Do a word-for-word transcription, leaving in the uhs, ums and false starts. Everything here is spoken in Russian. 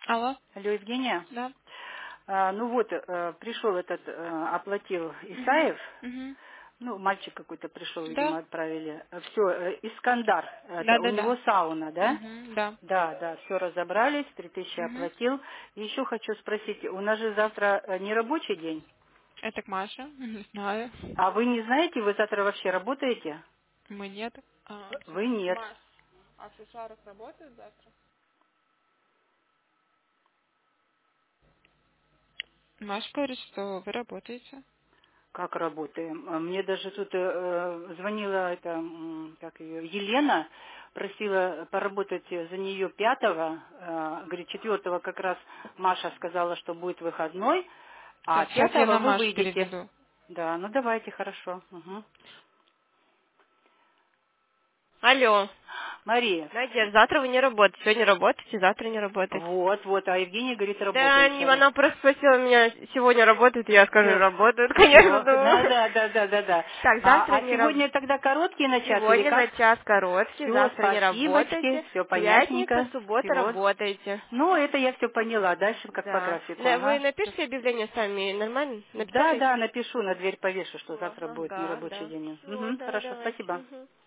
Алло. Алло, Евгения. Да. А, ну вот, э, пришел этот, э, оплатил Угу. Исаев. Угу. Ну, мальчик какой-то пришел, Да. видимо, отправили. Все, Искандар. Да, Это у да, него да. сауна, да? Угу. Да. Да, да, все разобрались, три тысячи Угу. оплатил. И еще хочу спросить, у нас же завтра э, не рабочий день. Это к Маше. Не знаю. А вы не знаете, вы завтра вообще работаете? Мы нет. А, Вы сейчас. нет. Маш, а в Шишарах работает завтра? Маша говорит, что вы работаете. Как работаем? А Мне даже тут э, э, звонила эта, м, как ее, Елена, просила поработать за нее пятого, э, говорит, четвертого как раз Маша сказала, что будет выходной, а Так, сейчас я пятого на вы Машу выйдете. переведу. Да, ну давайте, хорошо. Мгм. Алло. Мария, Надя, завтра вы не работаете. Сегодня работаете, завтра не работаете. вот, вот, а Евгения говорит, Да, работает не, вчера. она просто спросила меня, сегодня работает, я скажу, Все, работает, все, конечно, да, думаю. да, да, да, да, да. Так, А, завтра а не сегодня работаете. тогда короткий на час или Сегодня на как? час короткий, Все, завтра не спасибочки, работаете. все Пятница, понятненько. суббота Всего. работаете. Ну, это я все поняла. Дальше как по Да. графику. На- Вы Ага. напишите объявление сами, нормально? Да, Написали? да, напишу, на дверь повешу, что О, завтра будет ага, нерабочий да. день. Все, Угу, да, хорошо, давайте. спасибо. Мгм.